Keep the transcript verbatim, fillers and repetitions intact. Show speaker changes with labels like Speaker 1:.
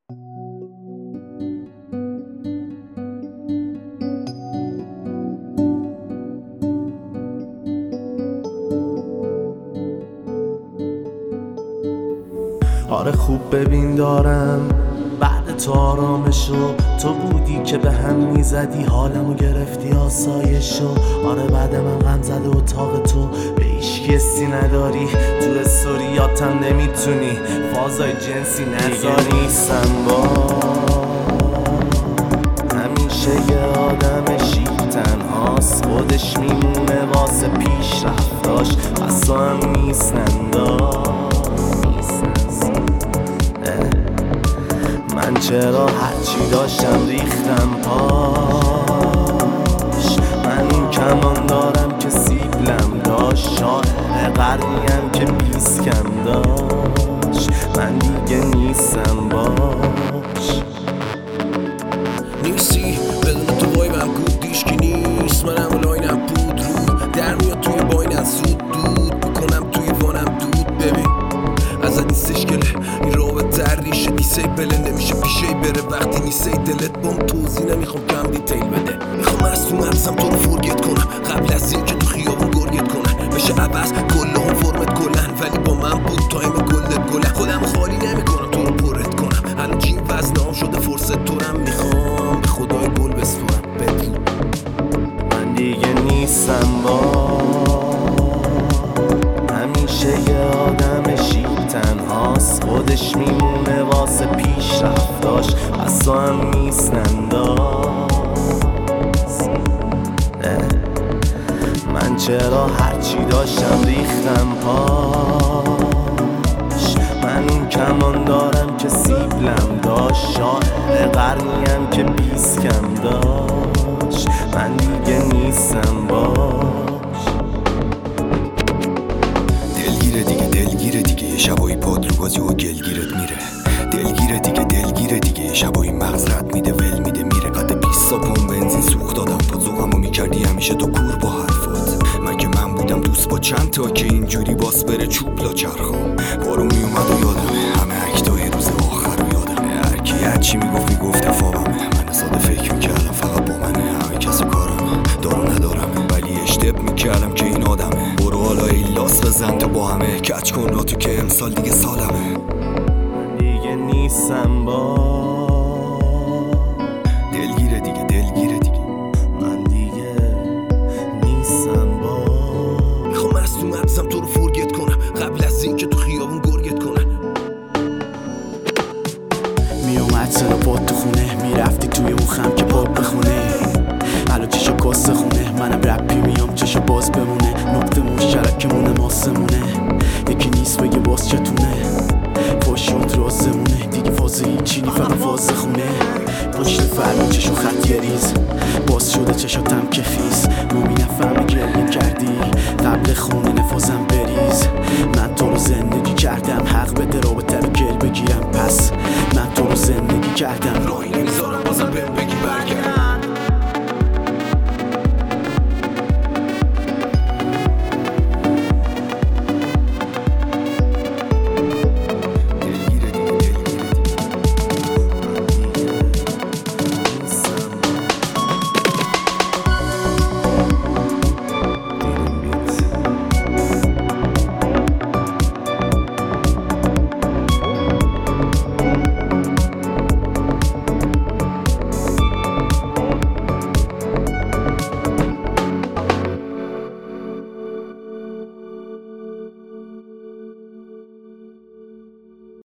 Speaker 1: آره خوب ببین دارم بعد تو آرامشو، تو بودی که به هم میزدی حالمو گرفتی آسایشو. آره بعد من غم زده اتاق تو به هیچ کسی نداری، تو استوریاتم نمیتونی فازای جنسی نذاری. نیستم با همیشه یه آدم شیک تنهاست، خودش میمونه واسه پیش رفتاش، از تو هم نیستندار. من چرا هرچی داشتم ریختم پاش، من این کمان دارم که سیبلم داشت، شاعر قرنیم که بیسکم داشت، من دیگه نیستم باش.
Speaker 2: نیستی بدون تو بای من گود دیشکی نیست، منم لاینم بود رو در میاد توی باینت زود دود بکنم توی وانم دود. ببین ازت نیستش گله این رابطه هر ریشه دیسیبله نمیشه پیشه بره وقتی نیستی دلت بام توضیح نمیخوام کم دیتیل بده. میخوام از تو مرسم تو رو فرگت کنم قبل از این که تو خیابون گرگت کنم بشه عوض کله هم فرمت گلن، ولی با من بود تایم گلت گلن. خودم خالی نمیکنم تو رو پرت کنم، الان جیم وزنام شده فرصت تورم، میخوام به خدای گل بسپرم بدون.
Speaker 1: من دیگه نیستم با همیشه یه آدم شیک تنهاست، خودش میمونه واسه پیش رفتاش، از تو هم نیستنداز. من چرا هرچی داشتم ریختم پاش، من اون کمان دارم که سیبلم داشت، شاعر قرنیم که بیسکم داشت، من دیگه نیستم باش.
Speaker 2: دلگیره دیگه دلگیره دیگه یه شبایی پاد رو بازی و گلگیرت میره، دلگیره دیگه دلگیره دیگه یه شبایی مغز رد میده ول میده میره. قد بیست پون بنزین سوخت دادم پا زوغمو میکردی همیشه تو کور با حرفات، من که من بودم دوست با چند تا که اینجوری باس بره چوب لا چرخام. بارون میومد و یادمه همه اکتای روز آخر رو یادمه، هرکی هرچی میگفت میگفت فابمه، من ساده فکر میکردم فقط با منه، همه کس و کارمه دارو ندارمه ولی اشتب میکردم که این آدمه. برو حالا ای لاس بزن تو با همه کچ کن را تو که امسال دیگه سالمه.
Speaker 1: من دیگه نیستم با
Speaker 2: دلگیره دیگه دلگیره دیگه
Speaker 1: من دیگه نیستم با.
Speaker 2: میخوام از تو مغزم تو رو فرگت کنم قبل از این که تو خیابون گرگت کنم.
Speaker 3: میومد سر پاد تو خونه میرفتی توی اون خم که پاد بخونه، الو چشا کاسه خونه منم رپی میام چشا باز بمونه، نقطه مشترکمونه ماسمونه یکی نیست بگه باز چتونه، پاشوت رازمونه دیگه فازه هیچی نی فقط فازه خونه. پشت فرمون چشا خط یه ریز باز شده چشاتم که خیز، ما می نفهمه گریه کردی قبل خونه نفازم بریز. من تو رو زندگی کردم حق بده رابطه رو گل بگیرم، پس من تو رو زندگی کردم راهی